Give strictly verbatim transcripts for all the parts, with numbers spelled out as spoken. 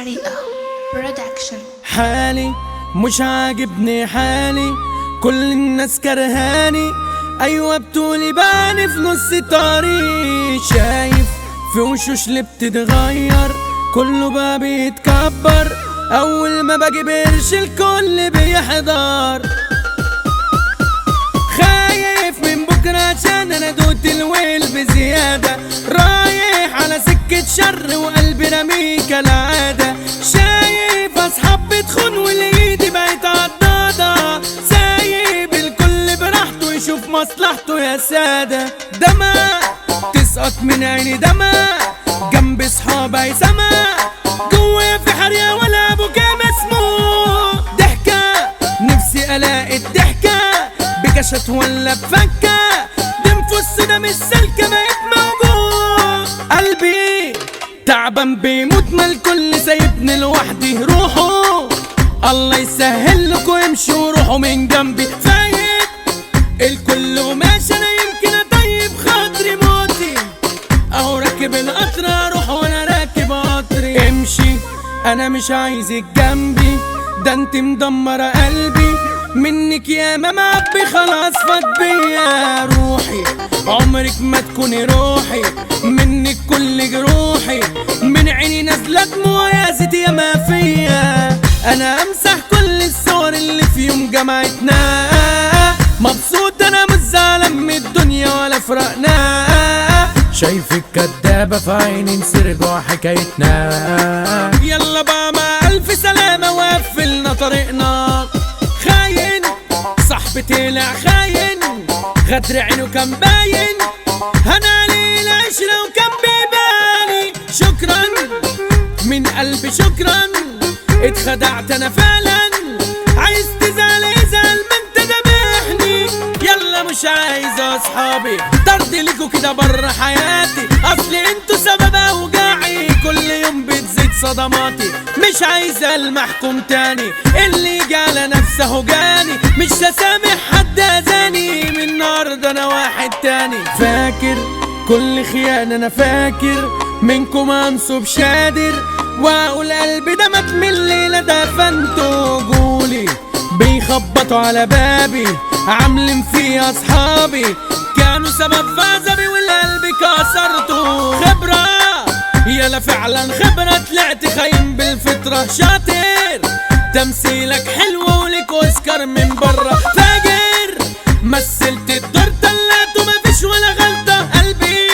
حريقة برودكشن. حالي مش عاجبني حالي، كل الناس كرهاني، ايوه بتقولي باني في نص طريق. شايف في وشوش اللي بتتغير، كله بقى بيتكبر، اول ما باجي بقرش الكل بيحضر. خايف من بكره عشان انا دوت الويل بزياده، رايح على سكه شر وقلبي رميه كالعاده. شايف اصحاب بتخون والايدي بقت عضاضه، سايب الكل براحته يشوف مصلحته يا ساده. دمع تسقط من عيني، دمع جنب صحابي سما، جوايا في حريقة ولا بكا مسموع. ضحكة نفسي الاقي الضحكة بكشت ولا بفكة، دنفس ده مش سلكة بقيت موجوع. قلبي تعبان بيموت، ما الكل سايبني لوحدي. روحوا الله يسهل لكم، امشوا روحوا من جنبي. فايت الكل وماشي، انا يمكن اطيب خاطري موتي، اهو راكب القطر اروح وانا راكب قطري. امشي انا مش عايزك جنبي، ده انت مدمرة قلبي، منك يا ما معبي خلاص فات بيا. روحي عمرك ما تكوني روحي، منك كل جروحي، من عيني نازلة دموع يا زيتي يا ما فيا. انا امسح كل الصور اللي في يوم جمعتنا، مبسوط انا مش زعلان من الدنيا ولا فرقنا. شايفك كدابة في عيني نسر جوا حكايتنا. يلا بقى مع الف سلامة وقفلنا طريقنا. خاين صاحبي طلع خاين، غدر عينه كان باين، هنالي العشرة وكان بيباني. شكرا من قلبي شكرا، اتخدعت انا فعلا، عايز تزعل ازعل ما انت دامحني. يلا مش عايز اصحابي طرد ليكوا كده بره حياتي، اصل انتوا سبب اوجاعي، كل يوم بتزيد صدماتي. مش عايز المحكم تاني، اللي يجي على نفسه جاني، مش هسامح حد اذاني، من النهارده انا واحد تاني. فاكر كل خيانة انا فاكر، منكم انصب شادر، واقول قلبي ده مات من الليلة دفنته. جولي بيخبطوا على بابي، عاملين فيه اصحابي، كانوا سبب في عذابي والقلب كسرته. خبرة يلا فعلا خبرة، طلعت خاين بالفطرة. شاطر تمثيلك حلو ولك اوسكار من برا. فاجر مثلت الدور طلعته مفيش ولا غلطة، قلبي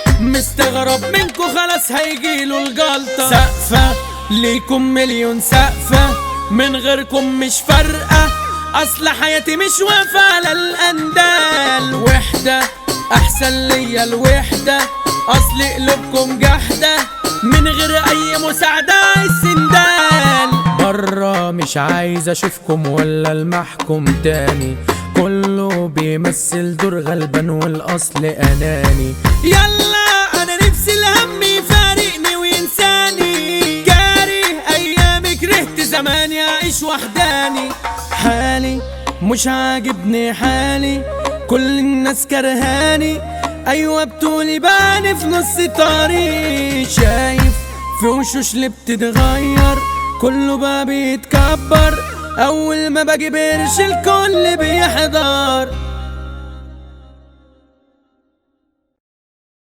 مستغرب منكو خلاص هيجيله الجلطة. سقفة ليكم مليون سقفة، من غيركم مش فارقة، اصل حياتي مش واقفة على الاندال. وحدة احسن ليا الوحدة، اصل قلوبكم جحدة، من غير اي مساعدة عايز سندال. برا مش عايز اشوفكم ولا المحكم تاني، كله بيمثل دور غلبان والاصل اناني. يلا انا نفسي الهم يفارقني وينساني، كاره ايامي كرهت زماني اعيش وحداني. حالي مش عاجبني حالي، كل الناس كرهاني، ايوه بتقولي باني في نص طريق. شايف في وشوش اللي بتتغير، كله بقى بيتكبر، اول ما باجي بقرش الكل بيحضر.